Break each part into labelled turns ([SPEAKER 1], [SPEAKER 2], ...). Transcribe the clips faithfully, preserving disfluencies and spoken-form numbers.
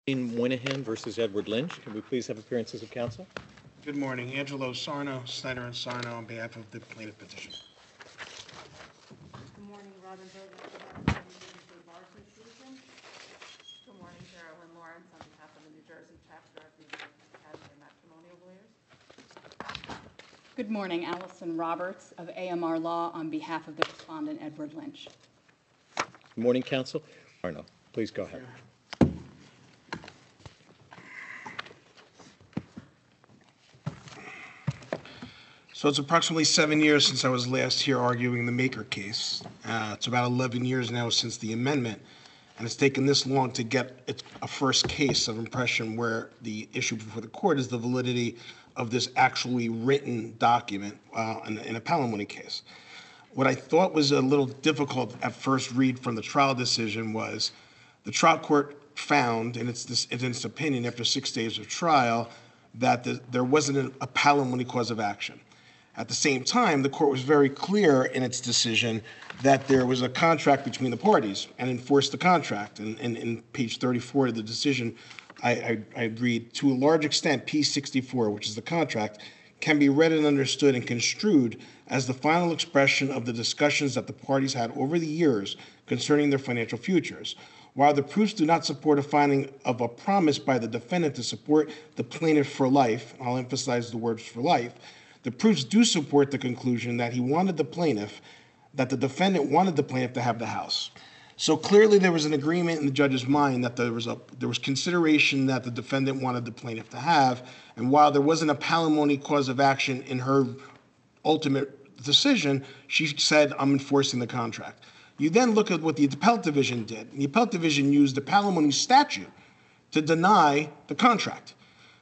[SPEAKER 1] Moynihan versus Edward Lynch. Can we please have appearances of counsel?
[SPEAKER 2] Good morning. Angelo Sarno, Snyder and Sarno, on behalf of the plaintiff petition.
[SPEAKER 3] Good morning, Robin Berg, on behalf of the New Jersey Bar Association.
[SPEAKER 4] Good morning, Carolyn Lawrence, on behalf of the New Jersey chapter of the Academy of Matrimonial Lawyers.
[SPEAKER 5] Good morning, Allison Roberts of A M R Law, on behalf of the respondent, Edward Lynch.
[SPEAKER 1] Good morning, counsel. Arno, please go ahead.
[SPEAKER 2] So it's approximately seven years since I was last here arguing the Maker case. Uh, it's about eleven years now since the amendment, and it's taken this long to get it, a first case of impression where the issue before the court is the validity of this actually written document uh, in, in a palimony case. What I thought was a little difficult at first read from the trial decision was the trial court found, in its, in its opinion, after six days of trial, that the, there wasn't a, a palimony cause of action. At the same time, the court was very clear in its decision that there was a contract between the parties and enforced the contract. And in page thirty-four of the decision, I, I, I read, to a large extent, P sixty-four, which is the contract, can be read and understood and construed as the final expression of the discussions that the parties had over the years concerning their financial futures. While the proofs do not support a finding of a promise by the defendant to support the plaintiff for life, I'll emphasize the words for life, the proofs do support the conclusion that he wanted the plaintiff, that the defendant wanted the plaintiff to have the house. So clearly there was an agreement in the judge's mind that there was a there was consideration that the defendant wanted the plaintiff to have, and while there wasn't a palimony cause of action in her ultimate decision, she said, I'm enforcing the contract. You then look at what the appellate division did. The appellate division used the palimony statute to deny the contract.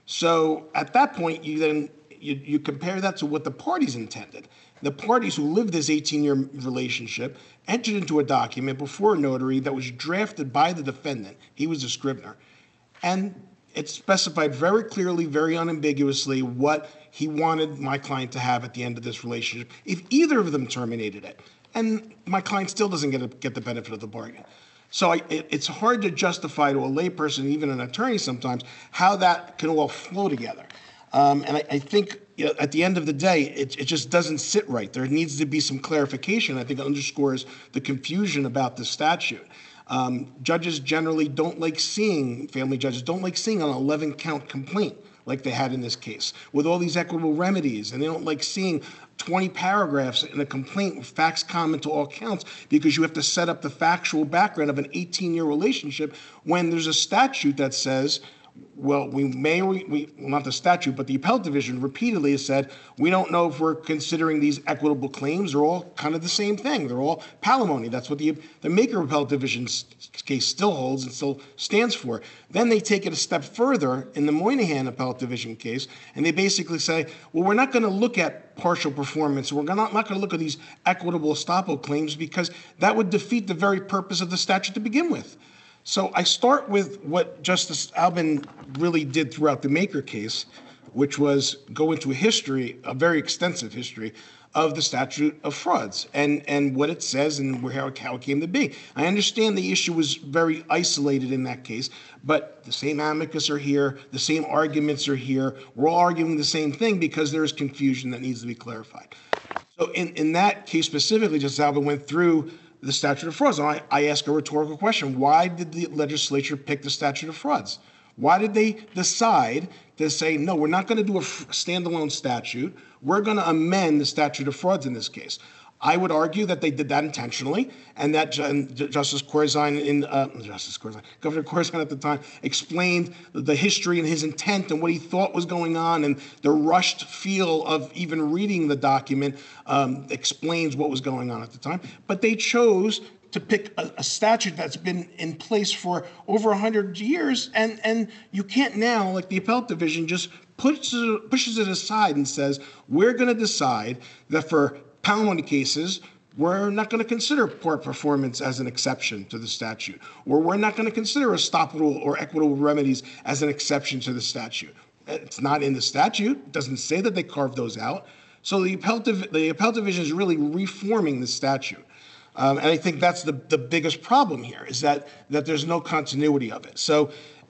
[SPEAKER 2] So at that point, you then You, you compare that to what the parties intended. The parties who lived this eighteen-year relationship entered into a document before a notary that was drafted by the defendant. He was a scrivener. And it specified very clearly, very unambiguously, what he wanted my client to have at the end of this relationship, if either of them terminated it. And my client still doesn't get, a, get the benefit of the bargain. So I, it, it's hard to justify to a layperson, even an attorney sometimes, how that can all flow together. Um, and I, I think you know, at the end of the day, it, it just doesn't sit right. There needs to be some clarification. I think it underscores the confusion about the statute. Um, judges generally don't like seeing, family judges don't like seeing an eleven count complaint like they had in this case, with all these equitable remedies. And they don't like seeing twenty paragraphs in a complaint with facts common to all counts, because you have to set up the factual background of an eighteen-year relationship when there's a statute that says, well, we may, we, we well, not the statute, but the appellate division repeatedly has said, we don't know if we're considering these equitable claims. They're all kind of the same thing. They're all palimony. That's what the, the Maker appellate division's case still holds and still stands for. Then they take it a step further in the Moynihan appellate division case, and they basically say, well, we're not going to look at partial performance. We're not, not going to look at these equitable estoppel claims because that would defeat the very purpose of the statute to begin with. So I start with what Justice Albin really did throughout the Maker case, which was go into a history, a very extensive history, of the statute of frauds and, and what it says and how it, how it came to be. I understand the issue was very isolated in that case, but the same amicus are here, the same arguments are here. We're all arguing the same thing because there is confusion that needs to be clarified. So in, in that case specifically, Justice Albin went through the statute of frauds. And I, I ask a rhetorical question. Why did the legislature pick the statute of frauds? Why did they decide to say, no, we're not going to do a standalone statute. We're going to amend the statute of frauds in this case? I would argue that they did that intentionally, and that Justice Corzine, in uh, Justice Corzine, Governor Corzine at the time, explained the history and his intent and what he thought was going on, and the rushed feel of even reading the document um, explains what was going on at the time. But they chose to pick a, a statute that's been in place for over one hundred years, and, and you can't now, like the appellate division, just pushes it, pushes it aside and says, we're going to decide that for palimony cases, we're not going to consider poor performance as an exception to the statute, or we're not going to consider estoppel or equitable remedies as an exception to the statute. It's not in the statute. It doesn't say that they carved those out. So the appellate, the appellate division is really reforming the statute. Um, and I think that's the, the biggest problem here, is that, that there's no continuity of it. So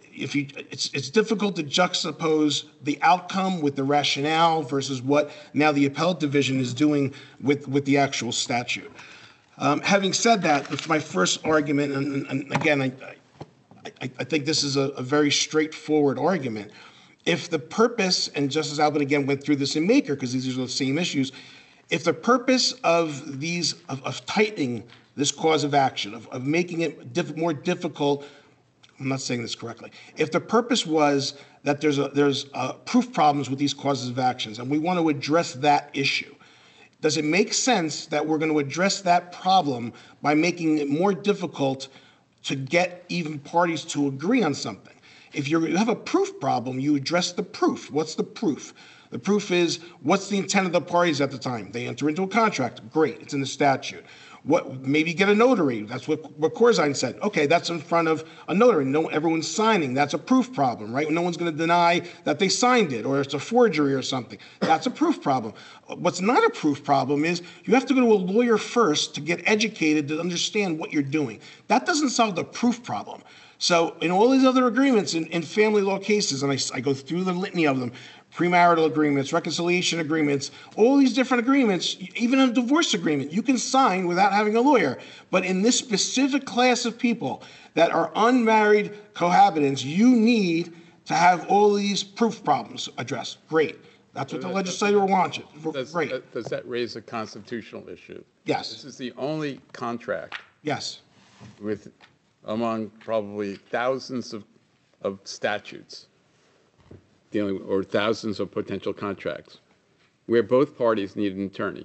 [SPEAKER 2] if you, it's, it's difficult to juxtapose the outcome with the rationale versus what now the appellate division is doing with, with the actual statute. Um, having said that, it's my first argument, and, and again, I, I, I think this is a, a very straightforward argument. If the purpose, and Justice Albin again went through this in Maker, because these are the same issues, if the purpose of these, of, of tightening this cause of action, of, of making it diff, more difficult, I'm not saying this correctly, if the purpose was that there's, a, there's uh, proof problems with these causes of actions, and we want to address that issue, does it make sense that we're going to address that problem by making it more difficult to get even parties to agree on something? If you're, you have a proof problem, you address the proof. What's the proof? The proof is, what's the intent of the parties at the time? They enter into a contract. Great, it's in the statute. What, maybe get a notary. That's what, what Corzine said. Okay, that's in front of a notary. No, everyone's signing. That's a proof problem, right? No one's going to deny that they signed it, or it's a forgery or something. That's a proof problem. What's not a proof problem is you have to go to a lawyer first to get educated to understand what you're doing. That doesn't solve the proof problem. So in all these other agreements, in, in family law cases, and I, I go through the litany of them, premarital agreements, reconciliation agreements, all these different agreements, even a divorce agreement, you can sign without having a lawyer. But in this specific class of people that are unmarried cohabitants, you need to have all these proof problems addressed. Great. That's what the legislature wants.
[SPEAKER 6] Does,
[SPEAKER 2] Great.
[SPEAKER 6] uh, does that raise a constitutional issue?
[SPEAKER 2] Yes.
[SPEAKER 6] This is the only contract
[SPEAKER 2] Yes.
[SPEAKER 6] with, among probably thousands of, of statutes dealing, or thousands of potential contracts, where both parties need an attorney.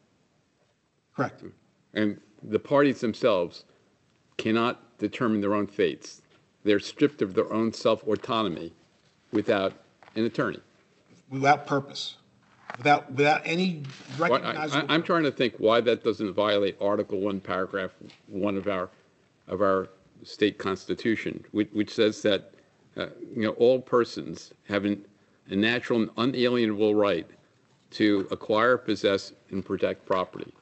[SPEAKER 2] Correct.
[SPEAKER 6] And the parties themselves cannot determine their own fates. They're stripped of their own self-autonomy without an attorney.
[SPEAKER 2] Without purpose. Without, without any
[SPEAKER 6] Why-
[SPEAKER 2] recognizable...
[SPEAKER 6] I, I'm trying to think why that doesn't violate Article One, Paragraph One of our of our state constitution, which, which says that uh, you know all persons have an, a natural and unalienable right to acquire, possess, and protect property,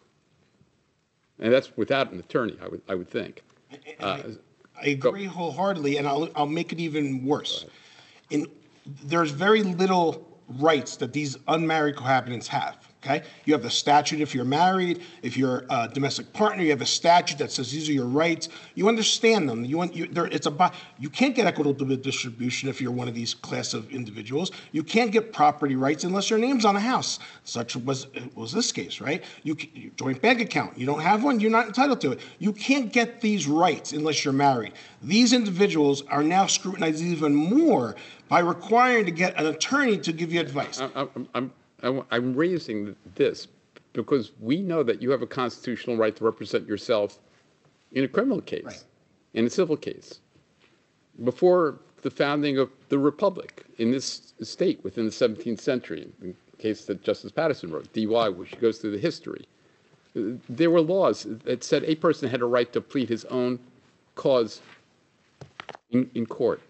[SPEAKER 6] and that's without an attorney. I would I would think. Uh,
[SPEAKER 2] I agree wholeheartedly, and I'll, I'll make it even worse. In, there's very little rights that these unmarried cohabitants have, okay? You have the statute if you're married. If you're a domestic partner, you have a statute that says these are your rights. You understand them. You want, you, there, it's a, you can't get equitable distribution if you're one of these class of individuals. You can't get property rights unless your name's on a house. Such was, was this case, right? You, you joint bank account. You don't have one, you're not entitled to it. You can't get these rights unless you're married. These individuals are now scrutinized even more by requiring to get an attorney to give you advice.
[SPEAKER 6] I, I'm, I'm, I'm I'm raising this because we know that you have a constitutional right to represent yourself in a criminal case,
[SPEAKER 2] Right.
[SPEAKER 6] in a civil case, before the founding of the Republic in this state within the seventeenth century, in the case that Justice Patterson wrote, D Y, which goes through the history. There were laws that said a person had a right to plead his own cause in, in court.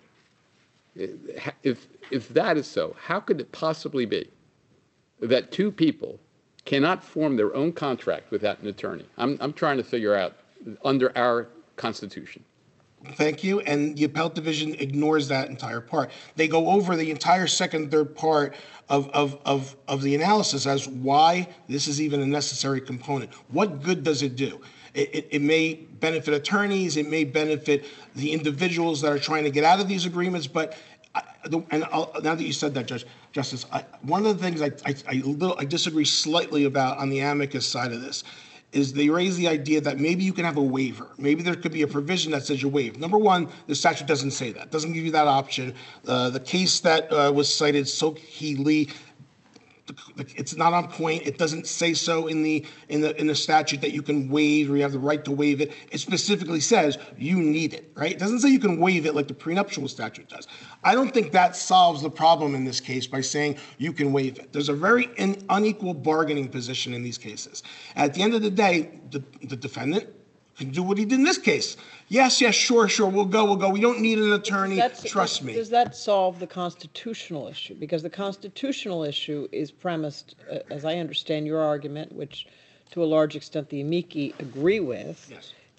[SPEAKER 6] If, if that is so, how could it possibly be that two people cannot form their own contract without an attorney? I'm, I'm trying to figure out under our Constitution.
[SPEAKER 2] Thank you. And the appellate division ignores that entire part. They go over the entire second, third part of, of, of, of the analysis as why this is even a necessary component. What good does it do? It, it, it may benefit attorneys. It may benefit the individuals that are trying to get out of these agreements. But I, the, and I'll, now that you said that, Judge Justice, I, one of the things I, I, I, little, I disagree slightly about on the amicus side of this is they raise the idea that maybe you can have a waiver. Maybe there could be a provision that says you waive. Number one, the statute doesn't say that. Doesn't give you that option. Uh, the case that uh, was cited, Soki Lee, it's not on point. It doesn't say so in the in the in the statute that you can waive or you have the right to waive it. It specifically says you need it, right? It doesn't say you can waive it like the prenuptial statute does. I don't think that solves the problem in this case by saying you can waive it. There's a very in, unequal bargaining position in these cases. At the end of the day, the, the defendant can do what he did in this case. Yes, yes, sure, sure, we'll go, we'll go. We don't need an attorney,
[SPEAKER 3] That's-
[SPEAKER 2] trust me.
[SPEAKER 3] Does that solve the constitutional issue? Because the constitutional issue is premised, uh, as I understand your argument, which to a large extent the amici agree with,
[SPEAKER 2] Yes.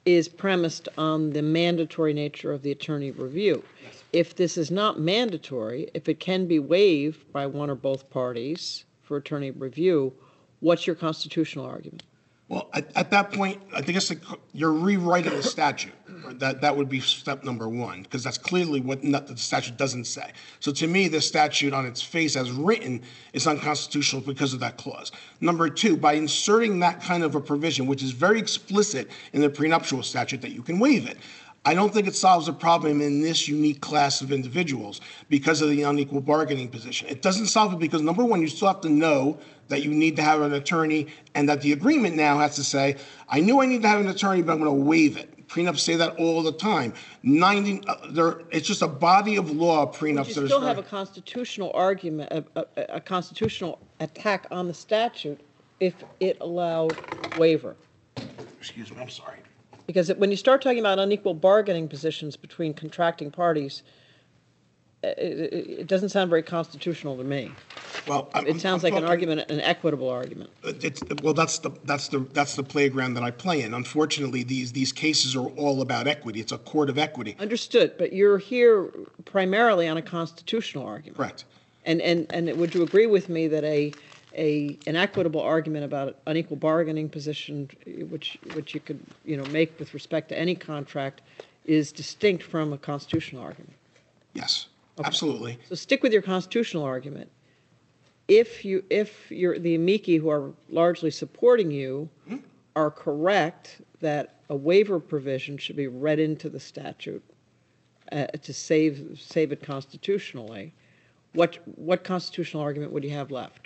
[SPEAKER 3] is premised on the mandatory nature of the attorney review. If this is not mandatory, if it can be waived by one or both parties for attorney review, what's your constitutional argument?
[SPEAKER 2] Well, at, at that point, I think it's like you're rewriting the statute. That that would be step number one, because that's clearly what not, the statute doesn't say. So to me, the statute on its face as written is unconstitutional because of that clause. Number two, by inserting that kind of a provision, which is very explicit in the prenuptial statute that you can waive it, I don't think it solves a problem in this unique class of individuals because of the unequal bargaining position. It doesn't solve it because, number one, you still have to know that you need to have an attorney and that the agreement now has to say, I knew I need to have an attorney, but I'm going to waive it. Prenups say that all the time. ninety, uh, there, it's just a body of law, prenups.
[SPEAKER 3] You
[SPEAKER 2] that are
[SPEAKER 3] still have a
[SPEAKER 2] very-
[SPEAKER 3] constitutional argument, a, a, a constitutional attack on the statute if it allowed waiver.
[SPEAKER 2] Excuse me, I'm sorry.
[SPEAKER 3] Because it- when you start talking about unequal bargaining positions between contracting parties, it, it, it doesn't sound very constitutional to me.
[SPEAKER 2] Well, I'm,
[SPEAKER 3] It sounds
[SPEAKER 2] I'm
[SPEAKER 3] like an
[SPEAKER 2] talking-
[SPEAKER 3] argument, an equitable argument.
[SPEAKER 2] It's, well, that's the that's the that's the playground that I play in. Unfortunately, these these cases are all about equity. It's a court of equity.
[SPEAKER 3] Understood, but you're here primarily on a constitutional argument.
[SPEAKER 2] Correct.
[SPEAKER 3] And, and, and would you agree with me that a, a, an equitable argument about unequal bargaining position, which, which you could, you know, make with respect to any contract, is distinct from a constitutional argument?
[SPEAKER 2] Yes, absolutely.
[SPEAKER 3] So stick with your constitutional argument. If you, if you're, the amici who are largely supporting you are correct that a waiver provision should be read into the statute uh, to save, save it constitutionally, what, what constitutional argument would you have left?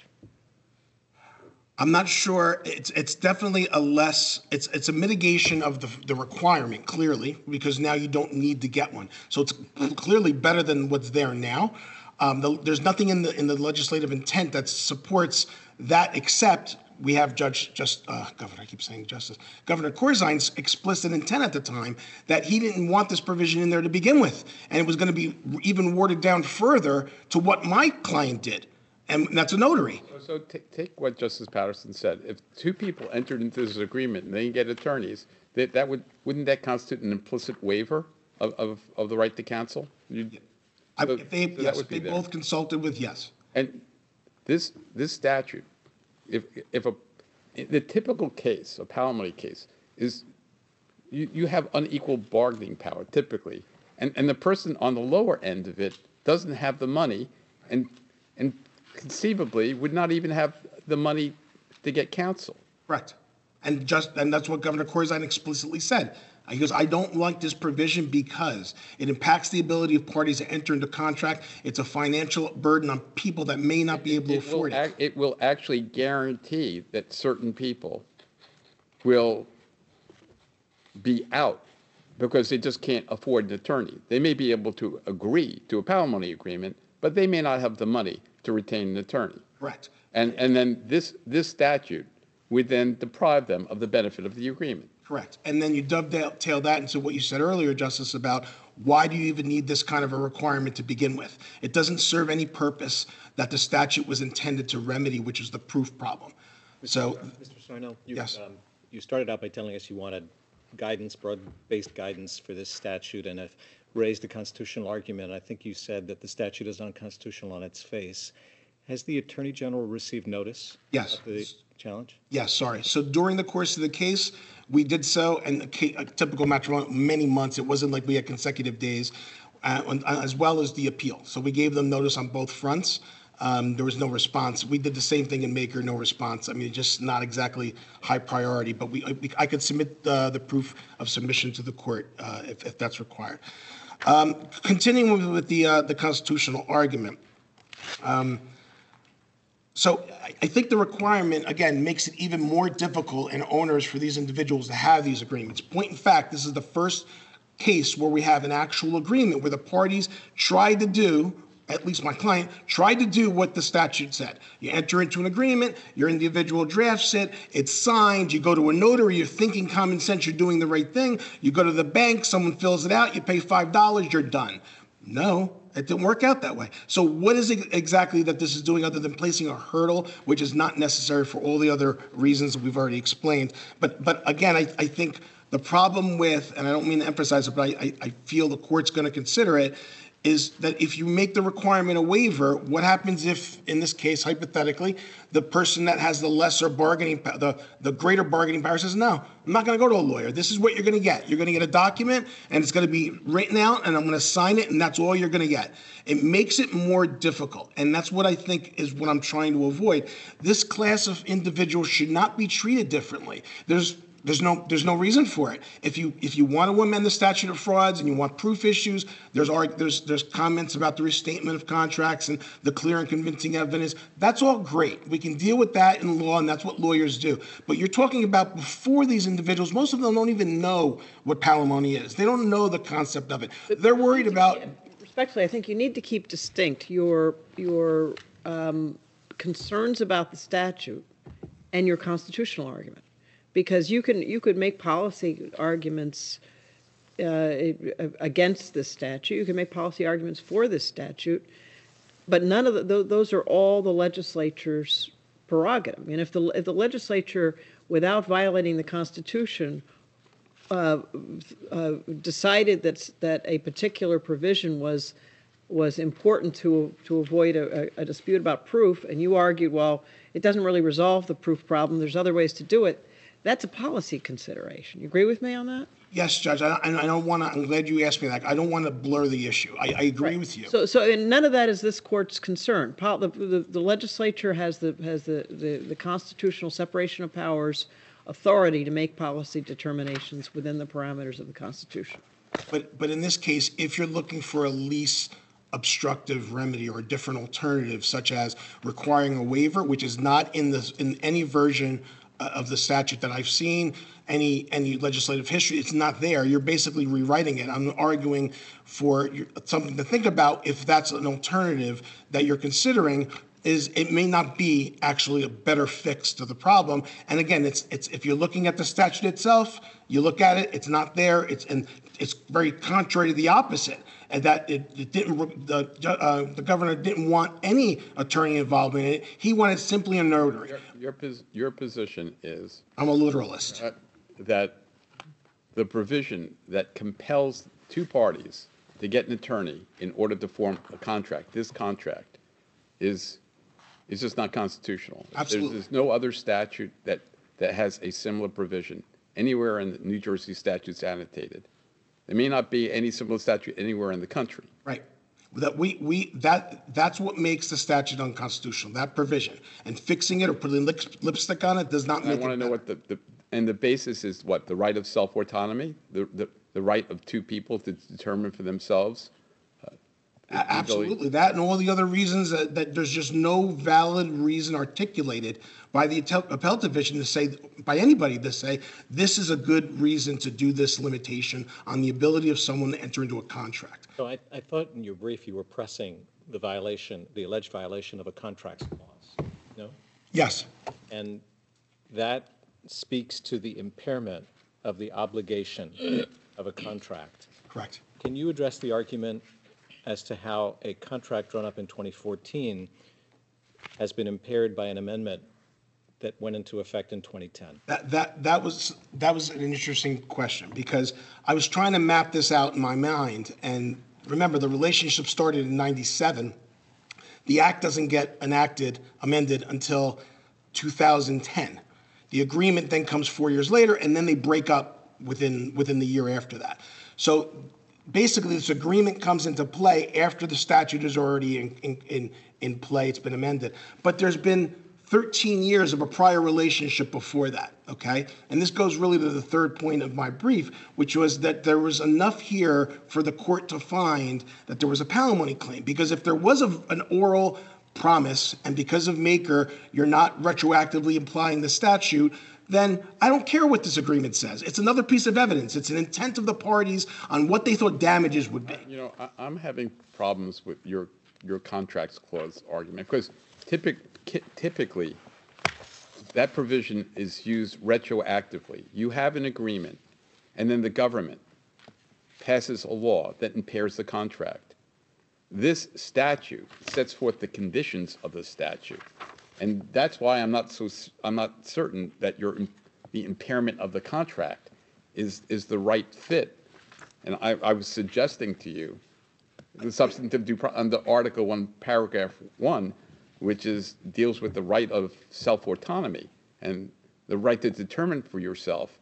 [SPEAKER 2] I'm not sure. It's it's definitely a less. It's it's a mitigation of the the requirement clearly because now you don't need to get one. So it's clearly better than what's there now. Um, the, there's nothing in the in the legislative intent that supports that except we have Judge just uh, Governor. I keep saying Justice Governor Corzine's explicit intent at the time that he didn't want this provision in there to begin with, and it was going to be even worded down further to what my client did, and that's a notary.
[SPEAKER 6] So t- take what Justice Patterson said. If two people entered into this agreement and they get attorneys, that, that would wouldn't that constitute an implicit waiver of, of, of the right to counsel? You'd-
[SPEAKER 2] I,
[SPEAKER 6] so-
[SPEAKER 2] if they
[SPEAKER 6] so that
[SPEAKER 2] yes,
[SPEAKER 6] would be
[SPEAKER 2] they
[SPEAKER 6] there.
[SPEAKER 2] both consulted with yes.
[SPEAKER 6] And this this statute, if if a the typical case, a palimony case, is you, you have unequal bargaining power typically, and and the person on the lower end of it doesn't have the money, and and conceivably would not even have the money to get counsel.
[SPEAKER 2] Correct. And just and that's what Governor Corzine explicitly said. He goes, I don't like this provision because it impacts the ability of parties to enter into contract. It's a financial burden on people that may not be able to
[SPEAKER 6] It will,
[SPEAKER 2] afford it.
[SPEAKER 6] ac- it will actually guarantee that certain people will be out because they just can't afford an attorney. They may be able to agree to a palimony agreement, but they may not have the money to retain an attorney.
[SPEAKER 2] Correct.
[SPEAKER 6] And and then this this statute would then deprive them of the benefit of the agreement.
[SPEAKER 2] Correct. And then you dovetail that into what you said earlier, Justice, about why do you even need this kind of a requirement to begin with? It doesn't serve any purpose that the statute was intended to remedy, which is the proof problem. So,
[SPEAKER 1] Mister Sarno, you,
[SPEAKER 2] Yes.
[SPEAKER 1] um, you started out by telling us you wanted guidance, broad-based guidance for this statute, and have raised a constitutional argument. I think you said that the statute is unconstitutional on its face. Has the Attorney General received notice
[SPEAKER 2] Yes.
[SPEAKER 1] of the challenge?
[SPEAKER 2] yes, sorry. So during the course of the case, we did so, and a, ca- a typical matrimonial, many months. It wasn't like we had consecutive days, uh, on- as well as the appeal. So we gave them notice on both fronts. Um, there was no response. We did the same thing in Maker, no response. I mean, just not exactly high priority, but we, I, I could submit uh, the proof of submission to the court uh, if, if that's required. Um, continuing with, with the uh, the constitutional argument. So I- I think the requirement, again, makes it even more difficult and onerous for these individuals to have these agreements. Point in fact, this is the first case where we have an actual agreement where the parties tried to do, at least my client, tried to do what the statute said. You enter into an agreement, your individual drafts it, it's signed, you go to a notary, you're thinking common sense, you're doing the right thing, you go to the bank, someone fills it out, you pay five dollars, you're done. No, it didn't work out that way. So what is it exactly that this is doing other than placing a hurdle, which is not necessary for all the other reasons we've already explained? But but again, I, I think The problem with, and I don't mean to emphasize it, but I, I, I feel the court's going to consider it, is that if you make the requirement a waiver, what happens if, in this case, hypothetically, the person that has the lesser bargaining, po- the, the greater bargaining power says, no, I'm not going to go to a lawyer. This is what you're going to get. You're going to get a document, and it's going to be written out, and I'm going to sign it, and that's all you're going to get. It makes it more difficult, and that's what I think is what I'm trying to avoid. This class of individuals should not be treated differently. There's There's no, there's no reason for it. If you, if you want to amend the statute of frauds and you want proof issues, there's, arg- there's, there's comments about the restatement of contracts and the clear and convincing evidence. That's all great. We can deal with that in law, and that's what lawyers do. But you're talking about before these individuals, most of them don't even know what palimony is. They don't know the concept of it. They're worried about.
[SPEAKER 3] Respectfully, I think you need to keep distinct your, your um, concerns about the statute and your constitutional argument. Because you can, you could make policy arguments uh, against this statute. You can make policy arguments for this statute, but none of the, th- those are all the legislature's prerogative. I mean, if the if the legislature, without violating the Constitution, uh, uh, decided that that a particular provision was was important to to avoid a, a dispute about proof, and you argued, well, it doesn't really resolve the proof problem. There's other ways to do it. That's a policy consideration. You agree with me on that?
[SPEAKER 2] Yes, Judge. I, I don't want to. I'm glad you asked me that. I don't want to blur the issue. I, I agree
[SPEAKER 3] Right.
[SPEAKER 2] with you.
[SPEAKER 3] So, so, and none of that is this court's concern. Pol- the, the, the legislature has the has the, the, the constitutional separation of powers authority to make policy determinations within the parameters of the Constitution.
[SPEAKER 2] But but in this case, if you're looking for a least obstructive remedy or a different alternative, such as requiring a waiver, which is not in the in any version uh, of the statute that I've seen, any any legislative history, it's not there. You're basically rewriting it. I'm arguing for your- something to think about. If that's an alternative that you're considering, is it may not be actually a better fix to the problem. And again, it's it's if you're looking at the statute itself, you look at it, it's not there. It's and it's very contrary to the opposite, and that it, it didn't the uh, the governor didn't want any attorney involvement in it. He wanted simply a notary.
[SPEAKER 6] Your, your, pos- your position is
[SPEAKER 2] I'm a literalist.
[SPEAKER 6] that, that the provision that compels two parties to get an attorney in order to form a contract, this contract, is is just not constitutional.
[SPEAKER 2] Absolutely.
[SPEAKER 6] There's, there's no other statute that, that has a similar provision anywhere in the New Jersey statutes annotated. There may not be any similar statute anywhere in the country.
[SPEAKER 2] Right. That we, we that that's what makes the statute unconstitutional, that provision. And fixing it or putting lip, lipstick on it does not
[SPEAKER 6] And I
[SPEAKER 2] make
[SPEAKER 6] want
[SPEAKER 2] it
[SPEAKER 6] to know
[SPEAKER 2] better.
[SPEAKER 6] what the, the, and the basis is what, the right of self-autonomy, the, the, the right of two people to determine for themselves?
[SPEAKER 2] A- Absolutely. That and all the other reasons that, that there's just no valid reason articulated by the atte- appellate division to say, by anybody to say, this is a good reason to do this limitation on the ability of someone to enter into a contract.
[SPEAKER 1] So I, I thought in your brief you were pressing the violation, the alleged violation of a contracts clause, no?
[SPEAKER 2] Yes.
[SPEAKER 1] And that speaks to the impairment of the obligation of a contract.
[SPEAKER 2] Correct.
[SPEAKER 1] Can you address the argument as to how a contract drawn up in twenty fourteen has been impaired by an amendment that went into effect in twenty ten?
[SPEAKER 2] That, that, that was, that was an interesting question because I was trying to map this out in my mind. And remember, the relationship started in ninety-seven. The act doesn't get enacted, amended until two thousand ten. The agreement then comes four years later, and then they break up within, within the year after that. So basically, this agreement comes into play after the statute is already in, in, in, in play, it's been amended. But there's been thirteen years of a prior relationship before that, okay? And this goes really to the third point of my brief, which was that there was enough here for the court to find that there was a palimony claim. Because if there was a, an oral promise, and because of Maker, you're not retroactively applying the statute, then I don't care what this agreement says. It's another piece of evidence. It's an intent of the parties on what they thought damages would be.
[SPEAKER 6] You know, I, I'm having problems with your, your contracts clause argument because typic, typically that provision is used retroactively. You have an agreement and then the government passes a law that impairs the contract. This statute sets forth the conditions of the statute. And that's why I'm not so, I'm not certain that your, the impairment of the contract is, is the right fit. And I, I was suggesting to you the substantive due pro- under Article One, Paragraph One, which is deals with the right of self-autonomy and the right to determine for yourself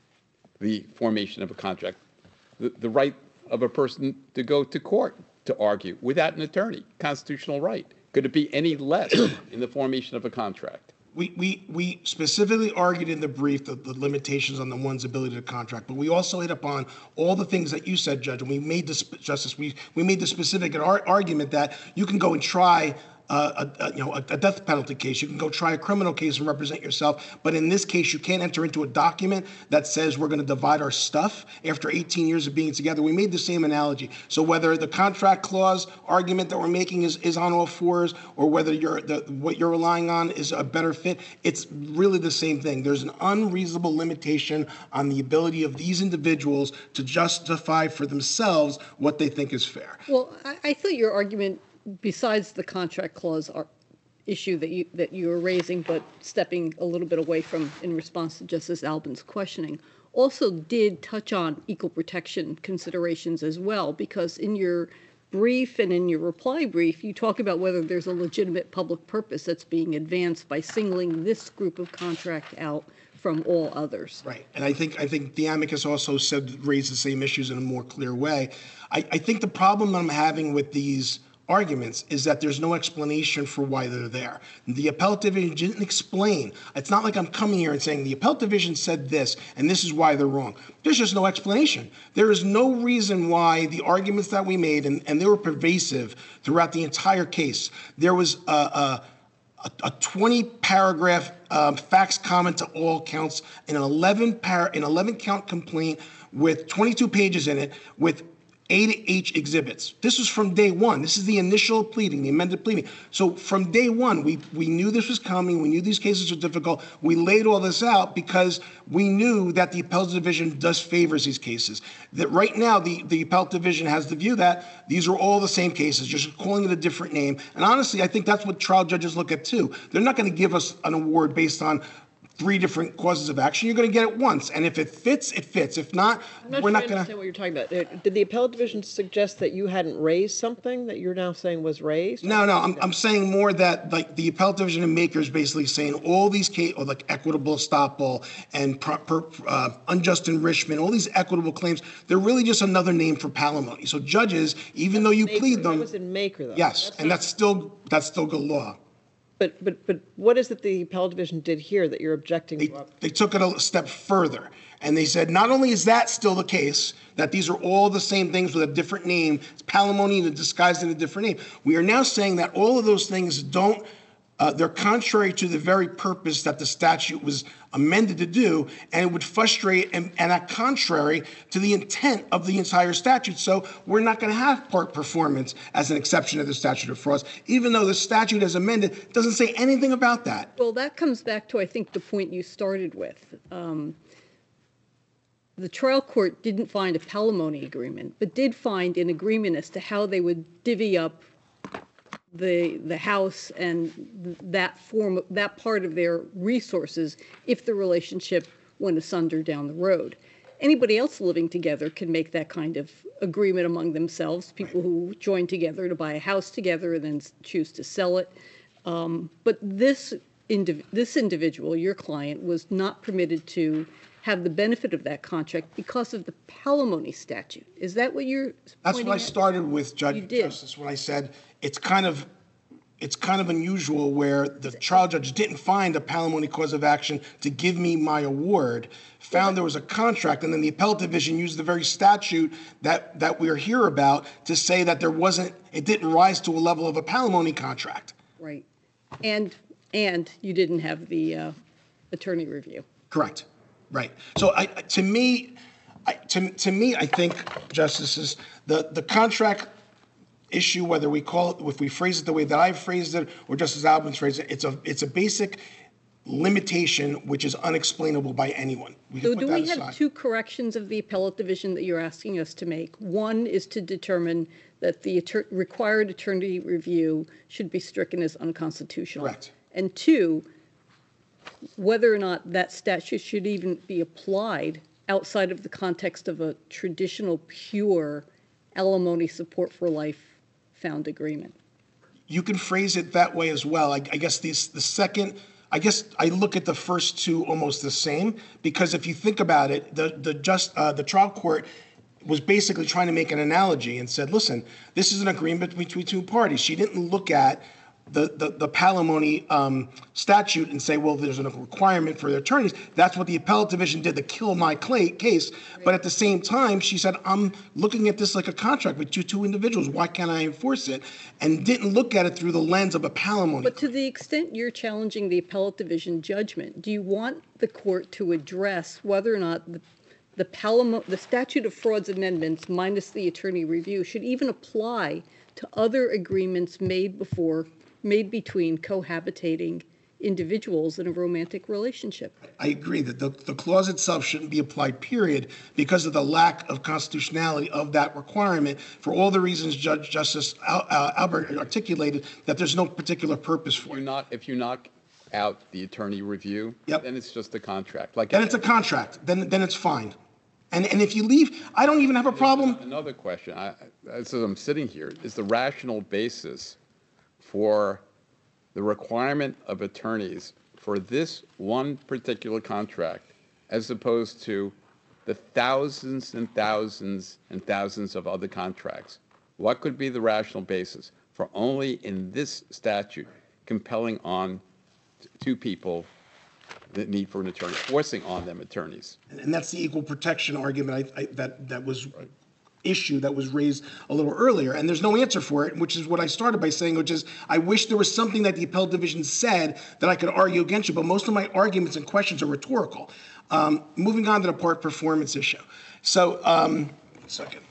[SPEAKER 6] the formation of a contract, the, the right of a person to go to court to argue without an attorney, constitutional right. Could it be any less in the formation of a contract?
[SPEAKER 2] We, we, we specifically argued in the brief the, the limitations on the one's ability to contract, but we also hit upon all the things that you said, Judge, and we made this, Justice, we, we made the specific ar- argument that you can go and try Uh, a, a, you know, a, a death penalty case. You can go try a criminal case and represent yourself. But in this case, you can't enter into a document that says we're going to divide our stuff after eighteen years of being together. We made the same analogy. So whether the contract clause argument that we're making is, is on all fours, or whether you're, the, what you're relying on is a better fit, it's really the same thing. There's an unreasonable limitation on the ability of these individuals to justify for themselves what they think is fair.
[SPEAKER 7] Well, I, I thought your argument, besides the contract clause ar- issue that you that you were raising, but stepping a little bit away from in response to Justice Albin's questioning, also did touch on equal protection considerations as well, because in your brief and in your reply brief, you talk about whether there's a legitimate public purpose that's being advanced by singling this group of contract out from all others.
[SPEAKER 2] Right, and I think I think the amicus also said raised the same issues in a more clear way. I, I think the problem I'm having with these arguments is that there's no explanation for why they're there. The appellate division didn't explain. It's not like I'm coming here and saying the appellate division said this and this is why they're wrong. There's just no explanation. There is no reason why the arguments that we made, and, and they were pervasive throughout the entire case. There was a, a, a twenty paragraph um, fax comment to all counts, an eleven par an eleven count complaint with twenty-two pages in it with A to H exhibits. This was from day one. This is the initial pleading, the amended pleading. So from day one, we, we knew this was coming. We knew these cases were difficult. We laid all this out because we knew that the appellate division does favors these cases. That right now, the, the appellate division has the view that these are all the same cases, just calling it a different name. And honestly, I think that's what trial judges look at too. They're not going to give us an award based on three different causes of action. You're going to get it once, and if it fits, it fits. If not,
[SPEAKER 3] I'm not
[SPEAKER 2] we're
[SPEAKER 3] sure
[SPEAKER 2] not
[SPEAKER 3] I
[SPEAKER 2] going
[SPEAKER 3] understand
[SPEAKER 2] to.
[SPEAKER 3] what you're talking about. Uh, Did the appellate division suggest that you hadn't raised something that you're now saying was raised?
[SPEAKER 2] No, no, I'm, I'm saying more that like the appellate division and makers basically saying all these cases, or like equitable estoppel and proper, uh, unjust enrichment, all these equitable claims, they're really just another name for palimony. So judges, even though you
[SPEAKER 3] Maker.
[SPEAKER 2] plead
[SPEAKER 3] That
[SPEAKER 2] them,
[SPEAKER 3] was in Maker, though.
[SPEAKER 2] yes, and
[SPEAKER 3] not-
[SPEAKER 2] that's still that's still good law.
[SPEAKER 3] But, but, but what is it the appellate division did here that you're objecting
[SPEAKER 2] They,
[SPEAKER 3] to?
[SPEAKER 2] they took it a step further, and they said not only is that still the case, that these are all the same things with a different name, it's palimony and disguised in a different name. We are now saying that all of those things don't, uh, they're contrary to the very purpose that the statute was amended to do, and it would frustrate and, and act contrary to the intent of the entire statute. So we're not going to have part performance as an exception to the statute of frauds, even though the statute as amended doesn't say anything about that.
[SPEAKER 7] Well, that comes back to, I think, the point you started with. Um, the trial court didn't find a palimony agreement, but did find an agreement as to how they would divvy up the the house and th- that form that part of their resources if the relationship went asunder down the road. Anybody else living together can make that kind of agreement among themselves, people who join together to buy a house together and then s- choose to sell it. Um, but this indiv- this individual, your client, was not permitted to have the benefit of that contract because of the palimony statute. Is that what you're
[SPEAKER 2] That's
[SPEAKER 7] pointing
[SPEAKER 2] what I
[SPEAKER 7] at?
[SPEAKER 2] started with, Judge
[SPEAKER 7] You did.
[SPEAKER 2] Justice, when I said it's kind of it's kind of unusual where the trial judge didn't find a palimony cause of action to give me my award, found there was a contract, and then the appellate division used the very statute that, that we're here about to say that there wasn't, it didn't rise to a level of a palimony contract.
[SPEAKER 7] Right. And, and you didn't have the uh, attorney review.
[SPEAKER 2] Correct. Right. So I, to me, I, to, to me, I think, Justices, the, the contract issue, whether we call it, if we phrase it the way that I've phrased it, or Justice Albin's phrased it, it's a, it's a basic limitation which is unexplainable by anyone. We can
[SPEAKER 7] So
[SPEAKER 2] put
[SPEAKER 7] do
[SPEAKER 2] that
[SPEAKER 7] we have
[SPEAKER 2] aside.
[SPEAKER 7] two corrections of the appellate division that you're asking us to make? One is to determine that the atter- required attorney review should be stricken as unconstitutional.
[SPEAKER 2] Correct.
[SPEAKER 7] And two, whether or not that statute should even be applied outside of the context of a traditional pure alimony support for life found agreement.
[SPEAKER 2] You can phrase it that way as well. I, I guess these, the second, I guess I look at the first two almost the same, because if you think about it, the the just uh, the trial court was basically trying to make an analogy and said, listen, this is an agreement between two parties. She didn't look at the, the, the palimony um, statute and say, well, there's a requirement for the attorneys. That's what the appellate division did to kill my cla- case. But at the same time, she said, I'm looking at this like a contract with two, two individuals. Why can't I enforce it? And didn't look at it through the lens of a palimony.
[SPEAKER 7] But to the extent you're challenging the appellate division judgment, do you want the court to address whether or not the the, palimo- the statute of frauds amendments minus the attorney review should even apply to other agreements made before, made between cohabitating individuals in a romantic relationship?
[SPEAKER 2] I agree that the, the clause itself shouldn't be applied, period, because of the lack of constitutionality of that requirement for all the reasons Judge Justice Al, uh, Albert articulated, that there's no particular purpose for
[SPEAKER 6] You're
[SPEAKER 2] it.
[SPEAKER 6] not, if you knock out the attorney review,
[SPEAKER 2] Yep.
[SPEAKER 6] then it's just a contract. Like
[SPEAKER 2] Then it's a contract. Then then it's fine. And and if you leave, I don't even have a problem.
[SPEAKER 6] Another question, I, as I'm sitting here, is the rational basis for the requirement of attorneys for this one particular contract as opposed to the thousands and thousands and thousands of other contracts? What could be the rational basis for only in this statute compelling on t- two people the need for an attorney, forcing on them attorneys?
[SPEAKER 2] And that's the equal protection argument I, I, that that was issue that was raised a little earlier, and there's no answer for it, which is what I started by saying, which is I wish there was something that the appellate division said that I could argue against you, but most of my arguments and questions are rhetorical. Um, moving on to the part performance issue. So, um, one second.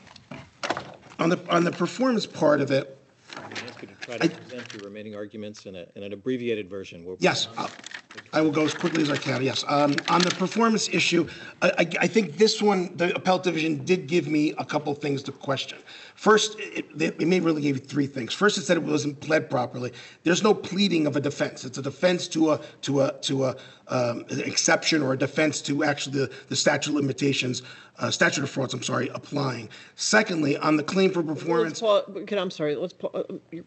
[SPEAKER 2] On the on the performance part of it,
[SPEAKER 1] I'm going to ask you to try to present your remaining arguments in, a, in an abbreviated version. We'll-
[SPEAKER 2] yes, I'll- I will go as quickly as I can, yes. Um, on the performance issue, I, I, I think this one, the appellate division did give me a couple things to question. First, it, it may really give you three things. First, it said it wasn't pled properly. There's no pleading of a defense. It's a defense to a to a to a um, an exception or a defense to actually the, the statute of limitations, uh, statute of frauds. I'm sorry, applying. Secondly, on the claim for performance.
[SPEAKER 3] Let's pause, can, I'm sorry, let's, pa- uh, you're-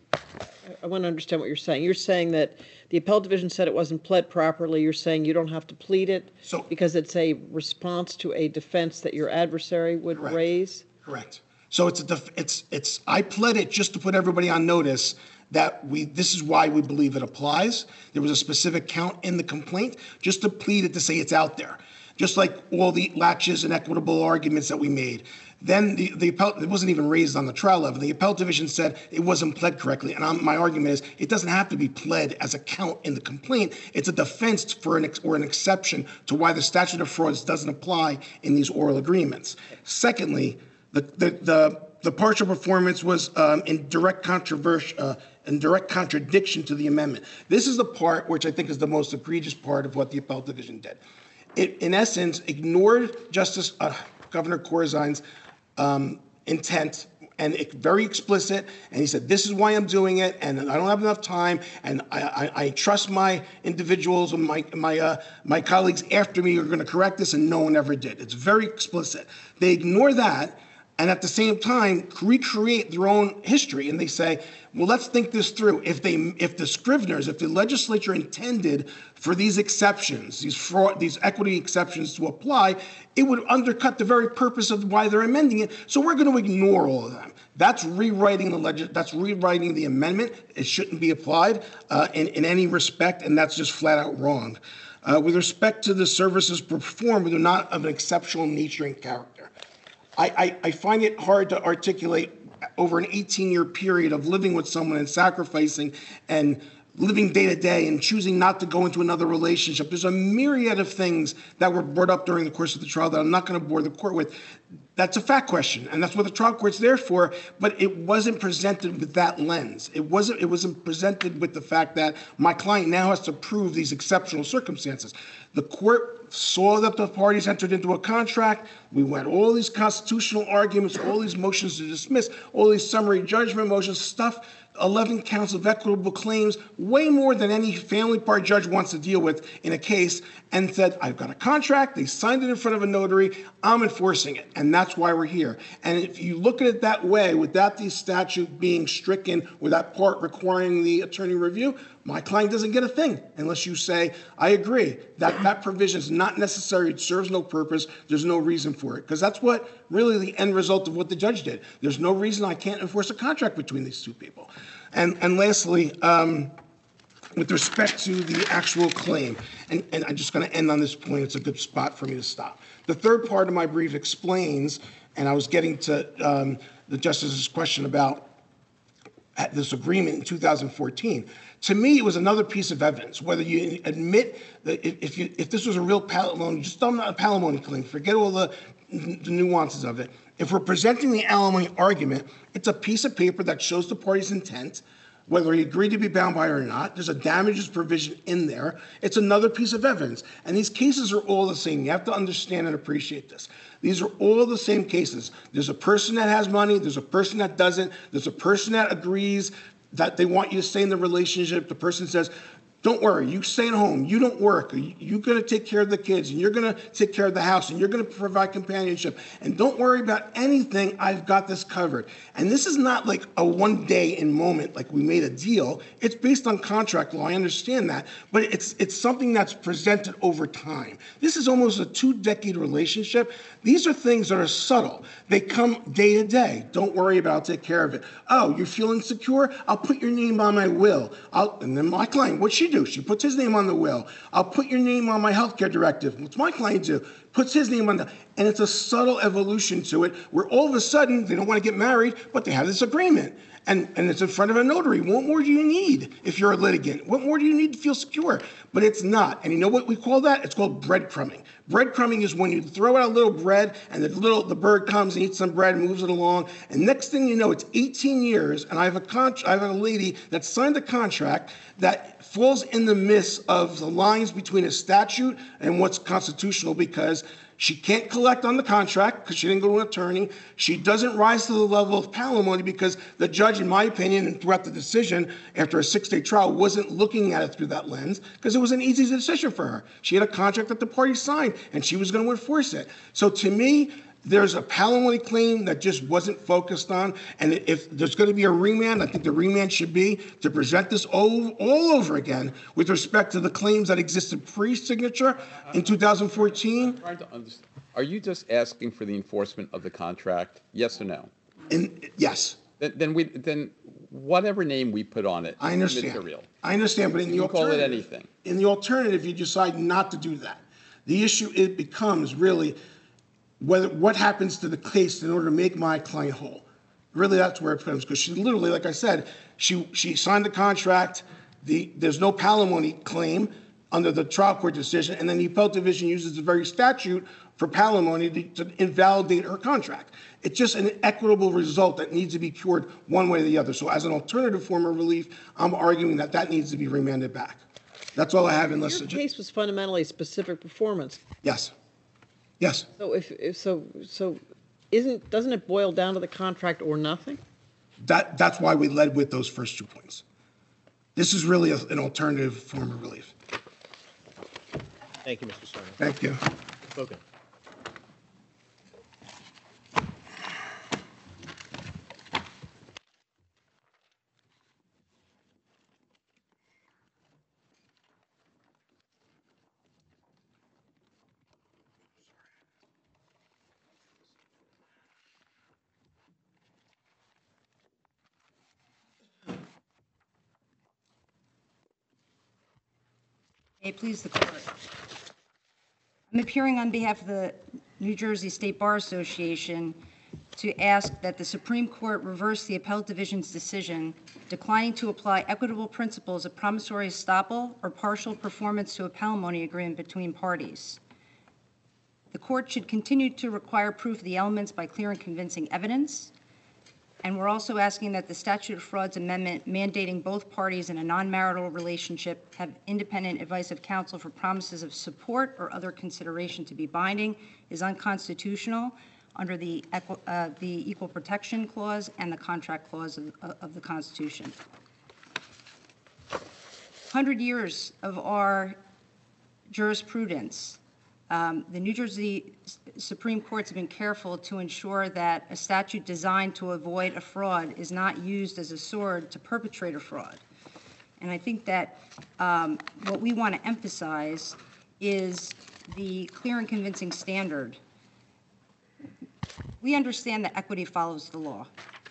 [SPEAKER 3] I want to understand what you're saying. You're saying that the appellate division said it wasn't pled properly. You're saying you don't have to plead it
[SPEAKER 2] So-
[SPEAKER 3] because it's a response to a defense that your adversary would
[SPEAKER 2] Correct.
[SPEAKER 3] raise?
[SPEAKER 2] Correct. So it's a def- it's it's I pled it just to put everybody on notice that we this is why we believe it applies. There was a specific count in the complaint just to plead it to say it's out there. Just like all the laches and equitable arguments that we made. Then the, the appellate, it wasn't even raised on the trial level. The appellate division said it wasn't pled correctly. And I'm, my argument is it doesn't have to be pled as a count in the complaint. It's a defense for an ex, or an exception to why the statute of frauds doesn't apply in these oral agreements. Secondly, the, the, the, the partial performance was um, in direct controversy, uh, in direct contradiction to the amendment. This is the part which I think is the most egregious part of what the appellate division did. It, in essence, ignored Justice uh, Governor Corzine's um, intent, and it, very explicit. And he said, "This is why I'm doing it, and I don't have enough time, and I, I, I trust my individuals and my my uh, my colleagues after me are going to correct this," and no one ever did. It's very explicit. They ignore that, and at the same time recreate their own history, and they say, well, let's think this through. If they, if the Scriveners, if the legislature intended for these exceptions, these fraud, these equity exceptions to apply, it would undercut the very purpose of why they're amending it. So we're going to ignore all of them. That's rewriting the legis- That's rewriting the amendment. It shouldn't be applied uh, in in any respect, and that's just flat out wrong. Uh, with respect to the services performed, they're not of an exceptional nature and character. I, I, I find it hard to articulate over an eighteen-year period of living with someone and sacrificing and living day to day and choosing not to go into another relationship. There's a myriad of things that were brought up during the course of the trial that I'm not going to bore the court with. That's a fact question, and that's what the trial court's there for, but it wasn't presented with that lens. It wasn't, it wasn't presented with the fact that my client now has to prove these exceptional circumstances. The court saw that the parties entered into a contract. We went all these constitutional arguments, all these motions to dismiss, all these summary judgment motions, stuff eleven counts of equitable claims, way more than any family part judge wants to deal with in a case, and said, I've got a contract, they signed it in front of a notary, I'm enforcing it, and that's why we're here. And if you look at it that way, without the statute being stricken, with that part requiring the attorney review, my client doesn't get a thing unless you say, I agree, that that provision is not necessary, it serves no purpose, there's no reason for it. Because that's what really the end result of what the judge did. There's no reason I can't enforce a contract between these two people. And, and lastly, um, with respect to the actual claim, and, and I'm just going to end on this point, it's a good spot for me to stop. The third part of my brief explains, and I was getting to um, the Justice's question about this agreement in two thousand fourteen. To me, it was another piece of evidence, whether you admit that if, you, if this was a real palimony, just don't not a palimony claim, forget all the, the nuances of it. If we're presenting the alimony argument, it's a piece of paper that shows the party's intent, whether he agreed to be bound by it or not. There's a damages provision in there. It's another piece of evidence. And these cases are all the same. You have to understand and appreciate this. These are all the same cases. There's a person that has money. There's a person that doesn't. There's a person that agrees that they want you to stay in the relationship. The person says, don't worry, you stay at home, you don't work, you're going to take care of the kids, and you're going to take care of the house, and you're going to provide companionship, and don't worry about anything, I've got this covered. And this is not like a one day in moment, like we made a deal. It's based on contract law, I understand that, but it's it's something that's presented over time. This is almost a two-decade relationship. These are things that are subtle. They come day to day. Don't worry about it, I'll take care of it. Oh, you feel insecure? I'll put your name on my will. I'll, and then my client, what's she do? She puts his name on the will. I'll put your name on my healthcare directive. What's my client do? Puts his name on the, and it's a subtle evolution to it where all of a sudden they don't want to get married, but they have this agreement. And, and it's in front of a notary. What more do you need if you're a litigant? What more do you need to feel secure? But it's not. And you know what we call that? It's called breadcrumbing. Breadcrumbing is when you throw out a little bread and the little the bird comes and eats some bread and moves it along. And next thing you know, it's eighteen years, and I have a con- I have a lady that signed a contract that falls in the midst of the lines between a statute and what's constitutional, because she can't collect on the contract because she didn't go to an attorney. She doesn't rise to the level of palimony because the judge, in my opinion, and throughout the decision after a six-day trial, wasn't looking at it through that lens because it was an easy decision for her. She had a contract that the party signed, and she was going to enforce it. So to me, there's a palimony claim that just wasn't focused on, and if there's going to be a remand, I think the remand should be to present this all, all over again with respect to the claims that existed pre-signature in two thousand fourteen.
[SPEAKER 6] I'm trying to understand. Are you just asking for the enforcement of the contract? Yes or no?
[SPEAKER 2] And yes,
[SPEAKER 6] Then, then we then whatever name we put on it,
[SPEAKER 2] I understand.
[SPEAKER 6] Material.
[SPEAKER 2] I understand, but in the
[SPEAKER 6] You can call it
[SPEAKER 2] alternative,
[SPEAKER 6] anything.
[SPEAKER 2] in the alternative, you decide not to do that. The issue it becomes really whether what happens to the case in order to make my client whole. Really, that's where it becomes, because she literally, like I said, she she signed the contract. The there's no palimony claim under the trial court decision, and then the appellate division uses the very statute for palimony to, to invalidate her contract. It's just an equitable result that needs to be cured one way or the other. So as an alternative form of relief, I'm arguing that that needs to be remanded back. That's all I have unless...
[SPEAKER 3] Your case was fundamentally specific performance.
[SPEAKER 2] Yes. Yes.
[SPEAKER 3] So if, if so, so isn't, doesn't it boil down to the contract or nothing?
[SPEAKER 2] That, that's why we led with those first two points. This is really a, an alternative form of relief.
[SPEAKER 1] Thank you, Mister Sarno.
[SPEAKER 2] Thank you.
[SPEAKER 1] Okay.
[SPEAKER 8] May it please the court. I'm appearing on behalf of the New Jersey State Bar Association to ask that the Supreme Court reverse the appellate division's decision declining to apply equitable principles of promissory estoppel or partial performance to a palimony agreement between parties. The court should continue to require proof of the elements by clear and convincing evidence. And we're also asking that the Statute of Frauds Amendment mandating both parties in a non-marital relationship have independent advice of counsel for promises of support or other consideration to be binding is unconstitutional. under the, equi- uh, the Equal Protection Clause and the Contract Clause of, of the Constitution. Hundred years of our jurisprudence, um, the New Jersey Supreme Courts have been careful to ensure that a statute designed to avoid a fraud is not used as a sword to perpetrate a fraud. And I think that um, what we want to emphasize is the clear and convincing standard. We understand that equity follows the law,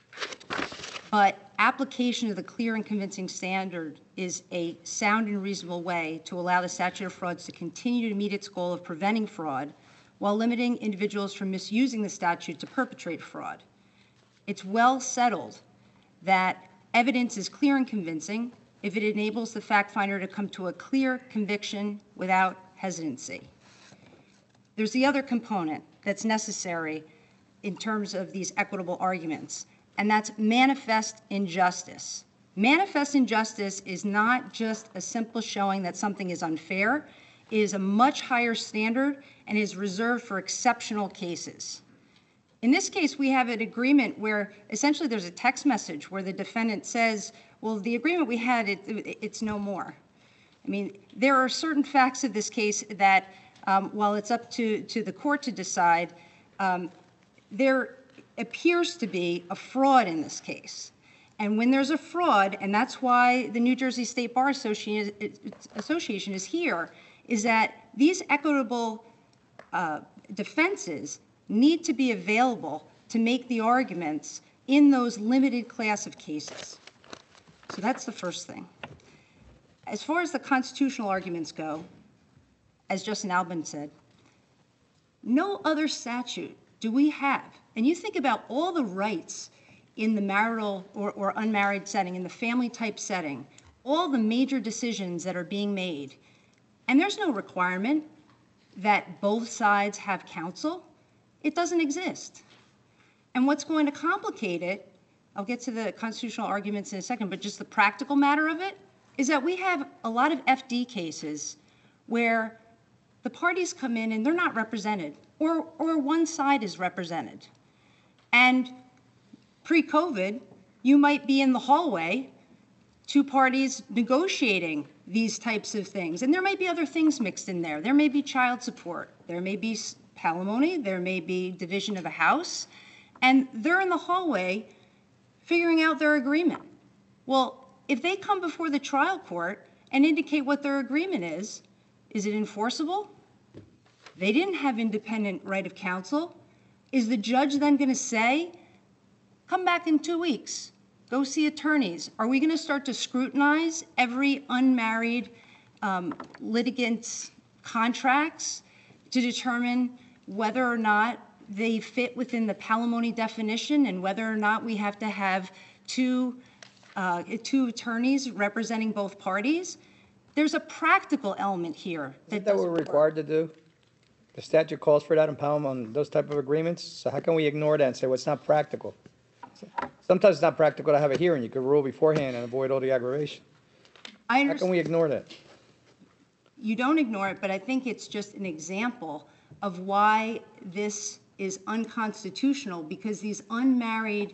[SPEAKER 8] but application of the clear and convincing standard is a sound and reasonable way to allow the statute of frauds to continue to meet its goal of preventing fraud while limiting individuals from misusing the statute to perpetrate fraud. It's well settled that evidence is clear and convincing if it enables the fact finder to come to a clear conviction without hesitancy. There's the other component that's necessary in terms of these equitable arguments, and that's manifest injustice. Manifest injustice is not just a simple showing that something is unfair. It is a much higher standard and is reserved for exceptional cases. In this case, we have an agreement where essentially there's a text message where the defendant says, well, the agreement we had, it, it, it's no more. I mean, there are certain facts of this case that, um, while it's up to, to the court to decide, um, there appears to be a fraud in this case. And when there's a fraud, and that's why the New Jersey State Bar Association, Association is here, is that these equitable uh, defenses need to be available to make the arguments in those limited class of cases. So that's the first thing. As far as the constitutional arguments go, as Justin Albin said, no other statute do we have. And you think about all the rights in the marital or, or unmarried setting, in the family type setting, all the major decisions that are being made, and there's no requirement that both sides have counsel. It doesn't exist. And what's going to complicate it, I'll get to the constitutional arguments in a second, but just the practical matter of it, is that we have a lot of F D cases where the parties come in and they're not represented, or, or one side is represented. And pre-COVID, you might be in the hallway, two parties negotiating these types of things. And there may be other things mixed in there. There may be child support. There may be palimony. There may be division of a house. And they're in the hallway figuring out their agreement. Well, if they come before the trial court and indicate what their agreement is, is it enforceable? They didn't have independent right of counsel. Is the judge then going to say, come back in two weeks, go see attorneys? Are we going to start to scrutinize every unmarried um, litigant's contracts to determine whether or not they fit within the palimony definition and whether or not we have to have two, uh, two attorneys representing both parties? There's a practical element here.
[SPEAKER 9] Isn't that what we're required to do? The statute calls for that in Palm on those type of agreements. So how can we ignore that and say, well, it's not practical? Sometimes it's not practical to have a hearing. You could rule beforehand and avoid all the aggravation.
[SPEAKER 8] I
[SPEAKER 9] How
[SPEAKER 8] understand.
[SPEAKER 9] can we ignore that?
[SPEAKER 8] You don't ignore it, but I think it's just an example of why this is unconstitutional, because these unmarried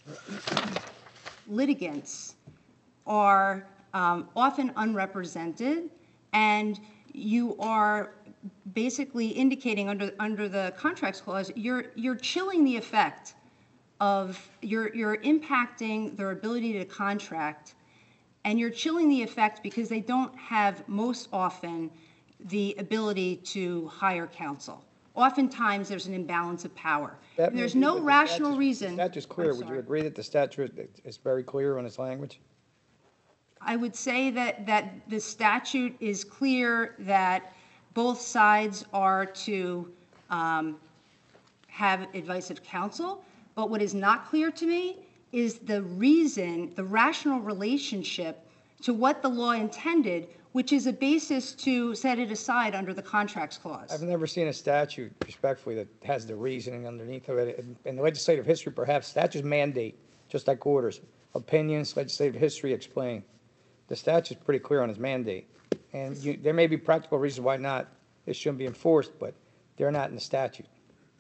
[SPEAKER 8] litigants are um, often unrepresented, and you are basically indicating under under the contracts clause, you're you're chilling the effect of, you're you're impacting their ability to contract, and you're chilling the effect because they don't have most often the ability to hire counsel. Oftentimes, there's an imbalance of power.
[SPEAKER 9] That
[SPEAKER 8] And there's
[SPEAKER 9] may be,
[SPEAKER 8] no
[SPEAKER 9] but the
[SPEAKER 8] rational
[SPEAKER 9] statute's-
[SPEAKER 8] reason.
[SPEAKER 9] The statute's clear.
[SPEAKER 8] I'm
[SPEAKER 9] Would you
[SPEAKER 8] sorry.
[SPEAKER 9] agree that the statute is very clear on its language?
[SPEAKER 8] I would say that, that the statute is clear that both sides are to um, have advice of counsel, but what is not clear to me is the reason, the rational relationship to what the law intended, which is a basis to set it aside under the contracts clause.
[SPEAKER 9] I've never seen a statute, respectfully, that has the reasoning underneath of it. In- In the legislative history, perhaps, statutes mandate, just like orders. Opinions, legislative history explain. The statute's pretty clear on its mandate. And you, there may be practical reasons why not, it shouldn't be enforced, but they're not in the statute.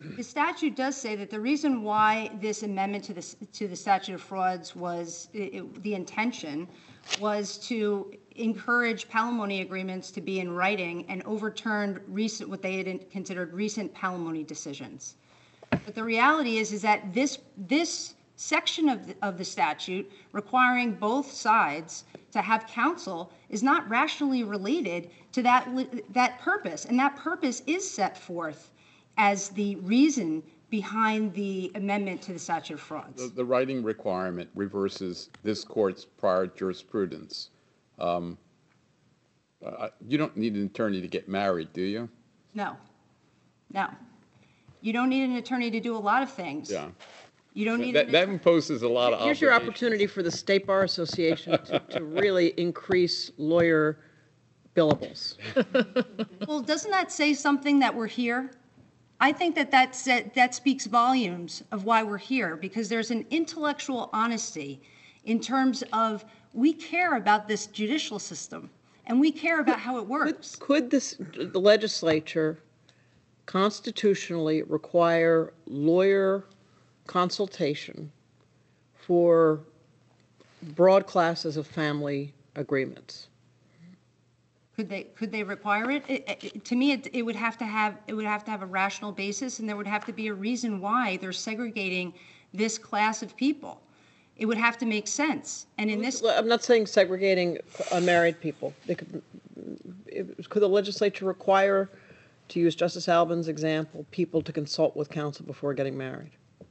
[SPEAKER 8] The statute does say that the reason why this amendment to the, to the statute of frauds was, it- it- the intention was to encourage palimony agreements to be in writing and overturn recent, what they had considered recent palimony decisions. But the reality is, is that this, this section of the, of the statute requiring both sides to have counsel is not rationally related to that, that purpose. And that purpose is set forth as the reason behind the amendment to the statute of frauds.
[SPEAKER 6] The, the writing requirement reverses this court's prior jurisprudence. Um, uh, you don't need an attorney to get married, do you?
[SPEAKER 8] No, no. You don't need an attorney to do a lot of things.
[SPEAKER 6] Yeah.
[SPEAKER 8] You don't need.
[SPEAKER 6] That,
[SPEAKER 8] an
[SPEAKER 6] that imposes a lot of
[SPEAKER 3] Here's your
[SPEAKER 6] obligations.
[SPEAKER 3] opportunity for the State Bar Association to, to really increase lawyer billables.
[SPEAKER 8] Well, doesn't that say something that we're here? I think that that, sa- that speaks volumes of why we're here, because there's an intellectual honesty in terms of we care about this judicial system and we care about how it works.
[SPEAKER 3] Could this, the legislature constitutionally require lawyer consultation for broad classes of family agreements?
[SPEAKER 8] Could they, could they require it? It- it- To me, it, it would have to have, it would have to have a rational basis, and there would have to be a reason why they're segregating this class of people. It would have to make sense. And in this,
[SPEAKER 3] I'm not saying segregating unmarried people. They could, it- could the legislature require, to use Justice Albin's example, people to consult with counsel before getting married?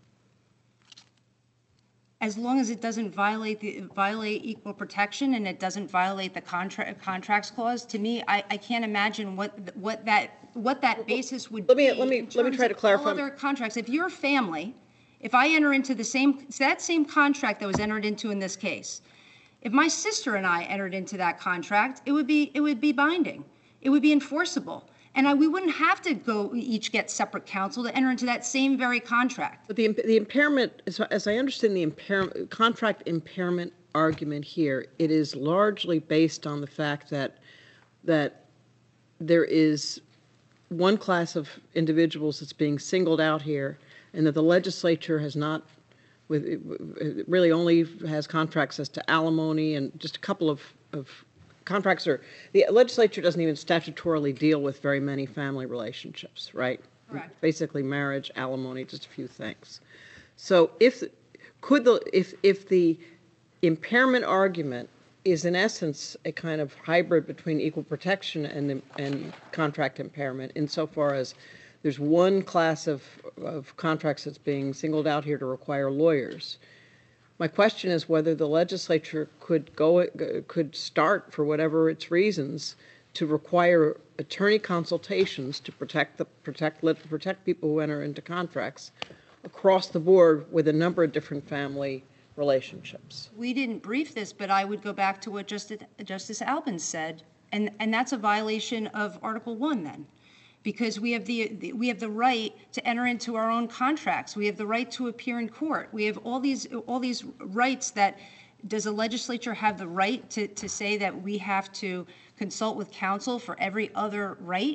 [SPEAKER 8] as long as it doesn't violate the, violate equal protection and it doesn't violate the contract, contracts clause, to me, I, I can't imagine what, what that, what that basis would
[SPEAKER 3] Let
[SPEAKER 8] be.
[SPEAKER 3] me- let me-
[SPEAKER 8] in
[SPEAKER 3] let me
[SPEAKER 8] terms
[SPEAKER 3] try to
[SPEAKER 8] of
[SPEAKER 3] clarify.
[SPEAKER 8] all other contracts. If you're a family, if I enter into the same, that same contract that was entered into in this case, if my sister and I entered into that contract, it would be, it would be binding. It would be enforceable. And I, we wouldn't have to go each get separate counsel to enter into that same very contract.
[SPEAKER 3] But the, imp- the impairment, as, as I understand the impairment, contract impairment argument here, it is largely based on the fact that, that there is one class of individuals that's being singled out here, and that the legislature has not, with, it really only has contracts as to alimony and just a couple of, of contracts are, the legislature doesn't even statutorily deal with very many family relationships, right?
[SPEAKER 8] Correct.
[SPEAKER 3] Basically marriage, alimony, just a few things. So if, could the, if, if the impairment argument is in essence a kind of hybrid between equal protection and, and contract impairment insofar as there's one class of, of contracts that's being singled out here to require lawyers. My question is whether the legislature could go, could start, for whatever its reasons, to require attorney consultations to protect the protect let protect people who enter into contracts across the board with a number of different family relationships.
[SPEAKER 8] We didn't brief this, but I would go back to what Justice, Justice Albin said, and, and that's a violation of Article One then. Because we have the, the we have the right to enter into our own contracts. We have the right to appear in court. We have all these all these rights that, does a legislature have the right to, to say that we have to consult with counsel for every other right?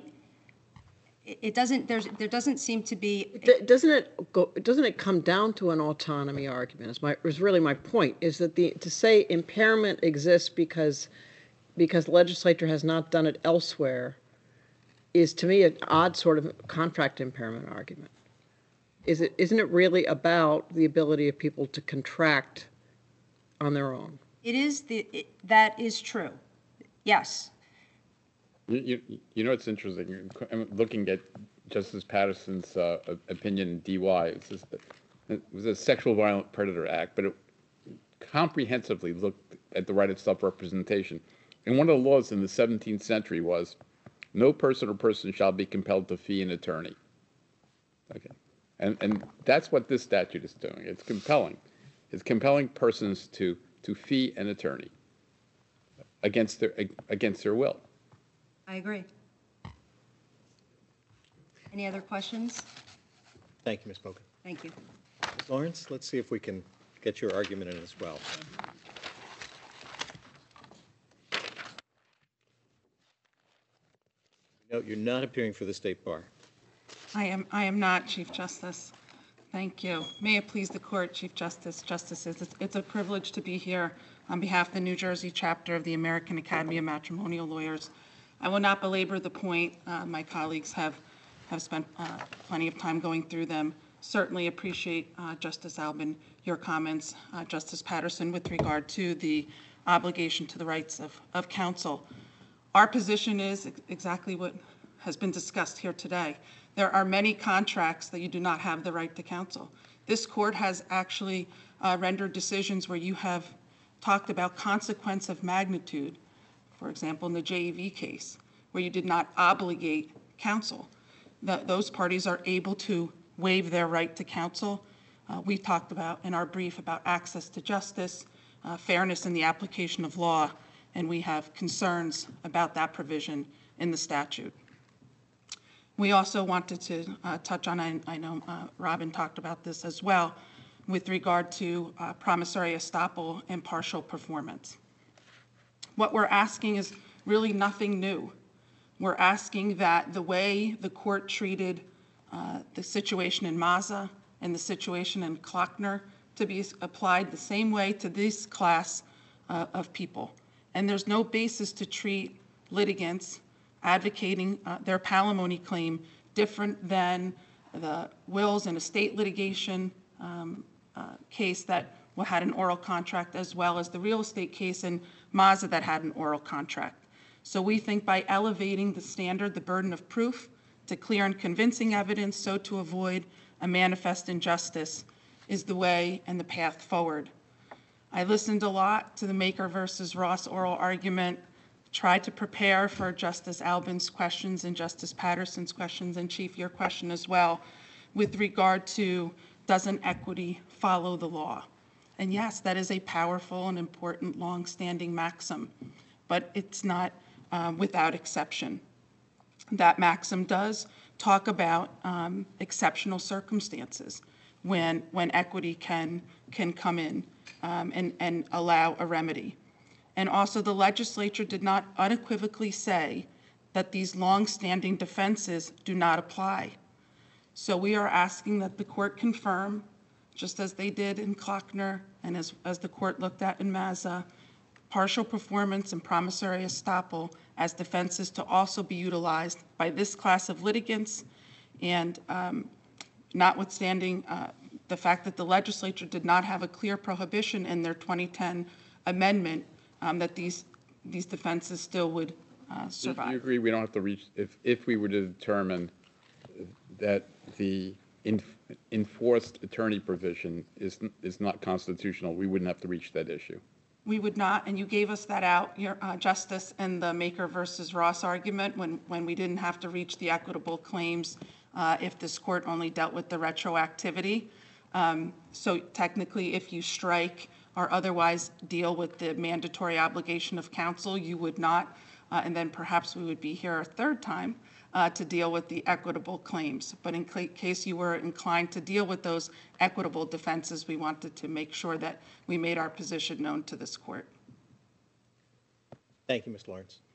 [SPEAKER 8] It, it doesn't, there's, there doesn't seem to be.
[SPEAKER 3] D- Doesn't it go, doesn't it come down to an autonomy argument, is my, is really my point, is that the, to say impairment exists because, because the legislature has not done it elsewhere is to me an odd sort of contract impairment argument. Is it, isn't it really about the ability of people to contract on their own?
[SPEAKER 8] It is the, it, that is true. Yes.
[SPEAKER 6] You, you, you know, it's interesting. I'm looking at Justice Patterson's uh, opinion in D Y. It was, it was a Sexual Violent Predator Act, but it comprehensively looked at the right of self-representation. And one of the laws in the seventeenth century was, no person or person shall be compelled to fee an attorney. Okay, and and that's what this statute is doing. It's compelling. It's compelling persons to to fee an attorney against their against their will.
[SPEAKER 8] I agree. Any other questions?
[SPEAKER 1] Thank you, Miz Bogan.
[SPEAKER 8] Thank you.
[SPEAKER 1] Miz Lawrence, let's see if we can get your argument in as well. Note, you're not appearing for the State Bar.
[SPEAKER 4] I am, I am not, Chief Justice. Thank you. May it please the court, Chief Justice, Justices, it's, it's a privilege to be here on behalf of the New Jersey chapter of the American Academy of Matrimonial Lawyers. I will not belabor the point. Uh, my colleagues have, have spent uh, plenty of time going through them. Certainly appreciate, uh, Justice Albin, your comments, uh, Justice Patterson, with regard to the obligation to the rights of, of counsel. Our position is ex- exactly what has been discussed here today. There are many contracts that you do not have the right to counsel. This court has actually uh, rendered decisions where you have talked about consequence of magnitude, for example, in the J E V case, where you did not obligate counsel. The, those parties are able to waive their right to counsel. Uh, we talked about in our brief about access to justice, uh, fairness in the application of law, and we have concerns about that provision in the statute. We also wanted to uh, touch on, I, I know uh, Robin talked about this as well, with regard to uh, promissory estoppel and partial performance. What we're asking is really nothing new. We're asking that the way the court treated uh, the situation in Maza and the situation in Klockner to be applied the same way to this class uh, of people. And there's no basis to treat litigants advocating uh, their palimony claim different than the wills and estate litigation um, uh, case that had an oral contract, as well as the real estate case in Maza that had an oral contract. So we think by elevating the standard, the burden of proof, to clear and convincing evidence, so to avoid a manifest injustice, is the way and the path forward. I listened a lot to the Maker versus Ross oral argument, tried to prepare for Justice Albin's questions and Justice Patterson's questions, and Chief, your question as well, with regard to doesn't equity follow the law? And yes, that is a powerful and important long-standing maxim, but it's not um, without exception. That maxim does talk about um, exceptional circumstances when, when equity can, can come in um, and, and allow a remedy. And also the legislature did not unequivocally say that these long-standing defenses do not apply. So we are asking that the court confirm, just as they did in Klockner and as, as the court looked at in Maza, partial performance and promissory estoppel as defenses to also be utilized by this class of litigants, and um, notwithstanding uh, the fact that the legislature did not have a clear prohibition in their twenty ten amendment, um, that these these defenses still would uh, survive.
[SPEAKER 6] Do you agree we don't have to reach, if, if we were to determine that the in, enforced attorney provision is, is not constitutional, we wouldn't have to reach that issue?
[SPEAKER 4] We would not, and you gave us that out, your uh, Justice, in the Maker versus Ross argument when, when we didn't have to reach the equitable claims uh, if this court only dealt with the retroactivity. Um, so technically, if you strike or otherwise deal with the mandatory obligation of counsel, you would not, uh, and then perhaps we would be here a third time uh, to deal with the equitable claims. But in case you were inclined to deal with those equitable defenses, we wanted to make sure that we made our position known to this court.
[SPEAKER 1] Thank you, Miz Lawrence.